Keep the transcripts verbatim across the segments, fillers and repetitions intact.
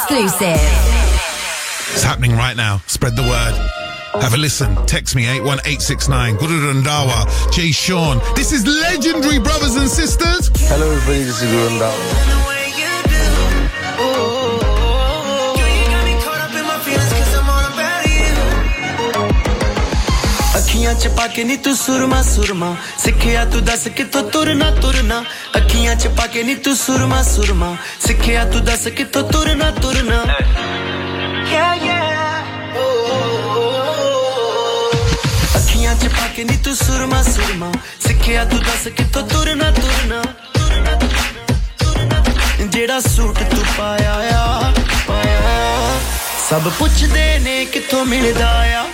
exclusive. It's happening right now. Spread the word. Have a listen. Text me eight one eight six nine. Guru Randawa, Jay Sean. This is legendary, brothers and sisters. Hello everybody, this is Guru Randawa. ਅੱਖੀਆਂ ਚ ਪਾ ਕੇ ਨੀ ਤੂੰ ਸੁਰਮਾ ਸੁਰਮਾ ਸਿੱਖਿਆ ਤੂੰ ਦੱਸ ਕਿੱਥੋਂ ਤੁਰਨਾ ਤੁਰਨਾ ਅੱਖੀਆਂ ਚ ਪਾ ਕੇ ਨੀ ਤੂੰ ਸੁਰਮਾ ਸੁਰਮਾ ਸਿੱਖਿਆ ਤੂੰ ਦੱਸ ਕਿੱਥੋਂ ਤੁਰਨਾ ਤੁਰਨਾ yeah yeah ਅੱਖੀਆਂ ਚ ਪਾ ਕੇ ਨੀ ਤੂੰ ਸੁਰਮਾ ਸੁਰਮਾ ਸਿੱਖਿਆ ਤੂੰ ਦੱਸ ਕਿੱਥੋਂ ਤੁਰਨਾ ਤੁਰਨਾ ਜਿਹੜਾ ਸੂਟ ਤੂੰ ਪਾਇਆ ਆ ਪਾਇਆ ਸਭ ਪੁੱਛਦੇ ਨੇ ਕਿੱਥੋਂ ਮਿਲਦਾ ਆ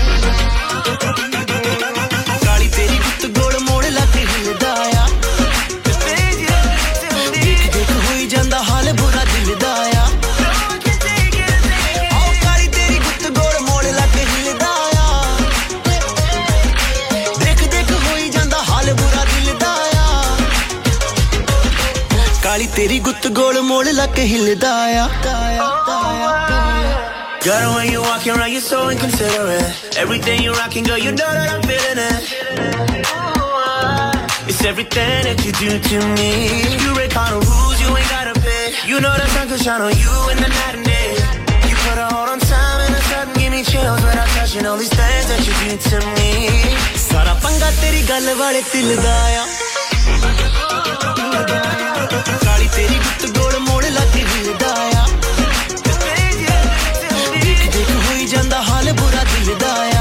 ਕਾਲੀ ਤੇਰੀ ਗੁੱਤ ਗੋਲ ਮੋੜ ਲੱਗ ਹਿਲਦਾ ਆ ਦੇਖ ਦੇਖ ਹੋਈ ਜਾਂਦਾ ਹਾਲ ਬੁਰਾ ਦਿਲ ਦਾ ਆ ਆਓ ਕਾਲੀ ਤੇਰੀ ਗੁੱਤ ਗੋਲ ਮੋੜ ਲੱਗ ਹਿਲਦਾ ਆ ਦੇਖ ਦੇਖ ਹੋਈ ਜਾਂਦਾ ਹਾਲ ਬੁਰਾ ਦਿਲ ਦਾ ਆ ਕਾਲੀ ਤੇਰੀ ਗੁੱਤ ਗੋਲ ਮੋੜ ਲੱਗ ਹਿਲਦਾ ਆ Girl, the way you walking around, you're so inconsiderate. Everything you're rocking, girl, you know that I'm feeling it. It's everything that you do to me. You break all the rules, you ain't gotta pay. You know the sun can shine on you in the night and day. You put a hold on time and it sudden give me chills when I'm touching all these things that you do to me. Sara panga teri gal wale dil da ya. Kali teri gut gol mode lag hilda ya. ਜਾਂਦਾ ਹਾਲ ਬੁਰਾ ਦਿਲ ਦਾ ਆ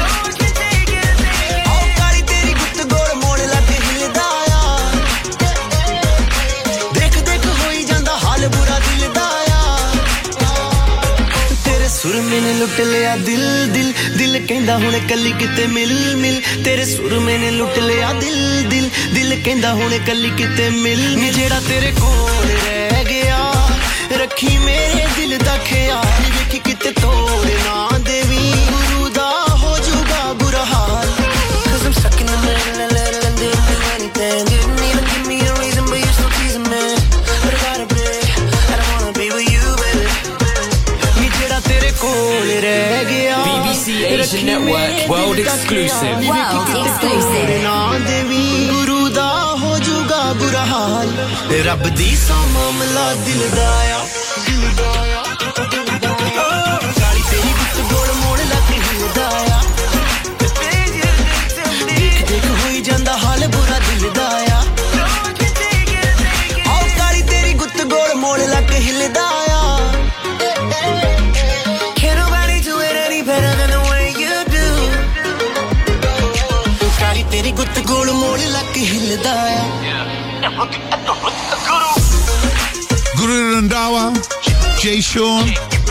ਆਓ ਕਾਲੀ ਤੇਰੀ ਗੁੱਤ ਗੋਲ ਮੋੜ ਲੱਗ ਹਿਲਦਾ ਆ ਦੇਖ ਦੇਖ ਹੋਈ ਜਾਂਦਾ ਹਾਲ ਬੁਰਾ ਦਿਲ ਦਾ ਆ ਤੇਰੇ ਸੁਰ ਮੈਨੇ ਲੁੱਟ ਲਿਆ ਦਿਲ ਦਿਲ ਦਿਲ ਕਹਿੰਦਾ ਹੁਣ ਕੱਲੀ ਕਿਤੇ ਮਿਲ ਮਿਲ ਤੇਰੇ ਸੁਰ ਮੈਨੇ ਲੁੱਟ ਲਿਆ ਦਿਲ ਦਿਲ ਦਿਲ ਕਹਿੰਦਾ ਹੁਣ ਕੱਲੀ ਕਿਤੇ ਮਿਲ ਨੀ ਜਿਹੜਾ ਤੇਰੇ ਕੋਲ ਰਹਿ ਗਿਆ ਰੱਖੀ ਮੇਰੇ ਦਿਲ ਦਾ ਖਿਆਲ ਵੇਖੀ ਕਿਤੇ ਤੋੜ ਨਾ ਦੇਵੀ ਗੁਰੂ ਦਾ ਹੋ ਜਾਊਗਾ ਬੁਰਾ ਹਾਲ cuz I'm stuck in the middle and let it do anything didn't even give me a reason but you're still teasing me but I gotta break I don't wanna be with you baby ਨੀ ਜਿਹੜਾ ਤੇਰੇ ਕੋਲ ਰਹਿ ਗਿਆ B B C Asian Network World Exclusive World Exclusive ਨਾ ਦੇਵੀ ਗੁਰੂ ਦਾ ਹੋ ਜਾਊਗਾ ਬੁਰਾ ਹਾਲ ਰੱਬ ਦੀ ਸੌ ਮਾਮਲਾ ਦਿਲ ਦਾ ਆ ਦਿਲ ਦਾ ਆ ਕਾਲੀ ਤੇਰੀ ਗੁੱਤ ਗੋਲ ਮੋੜ ਲੱਗ ਹਿਲਦਾ ਆ ਦੇਖ ਦੇਖ ਹੋਈ ਜਾਂਦਾ ਹਾਲ ਬੁਰਾ ਦਿਲ ਦਾ ਆ ਆਓ ਕਾਲੀ ਤੇਰੀ ਗੁੱਤ ਗੋਲ ਮੋੜ ਲੱਗ ਹਿਲਦਾ ਆ Can't nobody do it any better than the way you do ਕਾਲੀ ਤੇਰੀ ਗੁੱਤ ਗੋਲ ਮੋੜ ਲੱਗ ਹਿਲਦਾ ਆ Guru Randawa, Jay Sean.